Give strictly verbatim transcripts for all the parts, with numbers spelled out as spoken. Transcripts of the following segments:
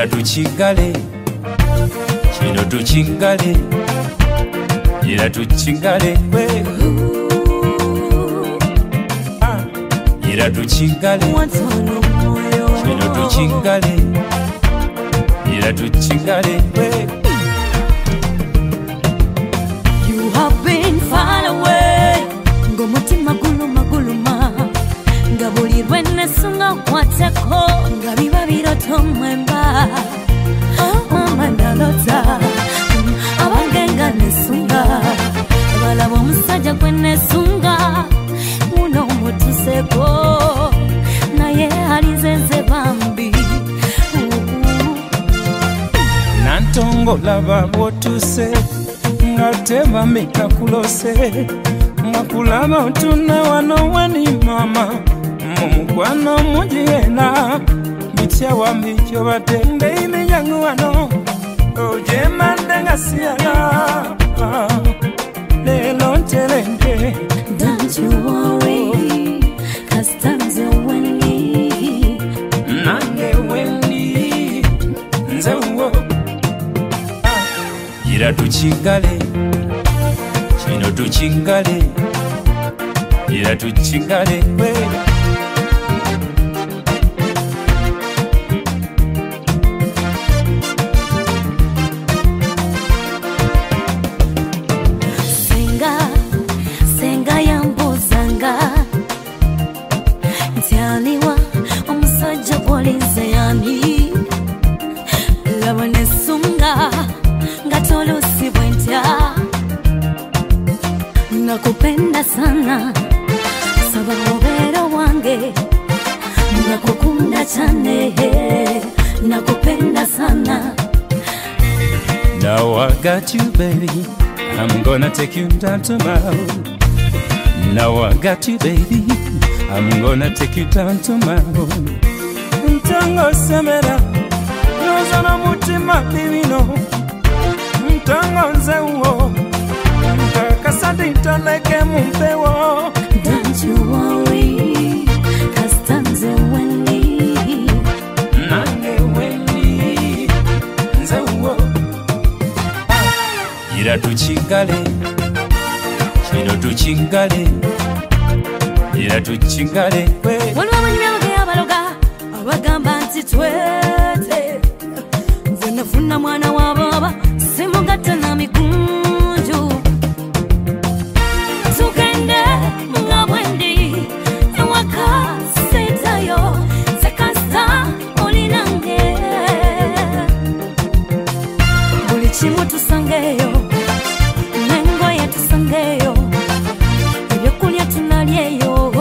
Ira tuchingale Chino tuchingale Ira tuchingale Ira tuchingale Chino tuchingale Ira tuchingale. You have been far away Ngomutima gulu maguluma Ngabuli rwene sunga kwateko Ngabiba biroto mwemba Mama ndalota Awangenga nesunga Abalabo musajja kwene sunga Muno mutuseko Naye alizenze bambi Nantongo laba botuse Ngateba mika kulose Makulaba utuna wano wani mama Mumukwano mujiyena Bitia wa micho batende ime yangu wano Oje mandenga siyala Lelo ntelende. Don't you worry Cause time's a windy Nange wendi Nze uwo Ira tuchingale Chino tuchingale Ira tuchingale Senga Senga yambuzanga Ntialiwa Omusajja polinze yani Labone sunga Ngatolusi bwentya Nakupenda sana Sababu bero wange Nakukunda chane Nakupenda sana. Now I got you baby I'm gonna take you down tomorrow. Now I got you baby I'm gonna take you down tomorrow. Ntango semera Nozana mutima bibino Ntango nze uo Kakasadi ntaleke mumpewo. Don't you worry Cause time's a windy Nange wendi Nze uo Ira tuchingale Chino tuchingale Ira tuchingale Waliwo abanyamyamuge abaloga Abagamba nti twete Nze nafuna mwana wa baba Simugatta na mikunju Tugende nga bwendi Ewaka sitayo Sekasta olinange Buli kimu tusangeyo Nengoye tusangeyo Ebyokulya tunalyeyo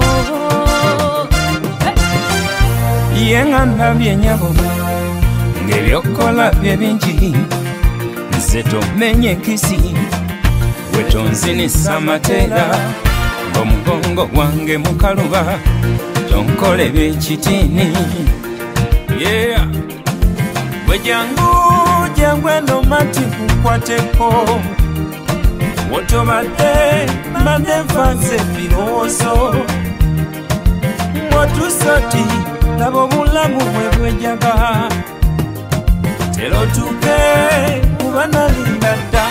Yengamba byenyabo Ngebyokola bye bingi Nze tomenye nkisi Wetonzinisa amatera Omugongo wange mukaluba Tonkole byekitini. Yeah Wejangu jangu eno mati kukwateko Wotobadde mbadde nfanze birowoozo Watusati laba obulamu bwe bwejaga Tero tuke kuba nalinda dda.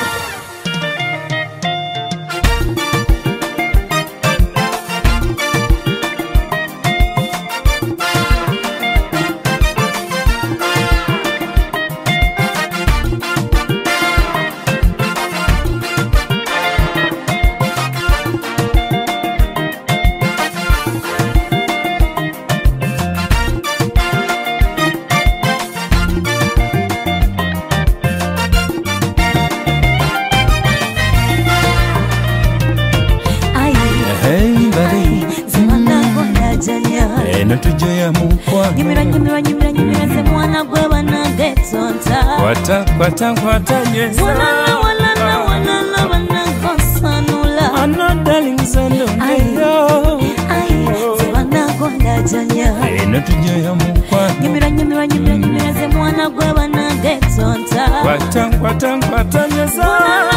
Eno tujoya mukwa Nyimira nyimira nyimira nyimira ze mwana gwe banade tonta Kwata kwata kwata nyesa Walala walala walala wanakosanula Ano darling zondo neyo Ai, ze wanagonda janya Eno tujoya mukwa Nyimira nyimira nyimira nyimira ze mwana gwe banade tonta Kwata kwata kwata nyesa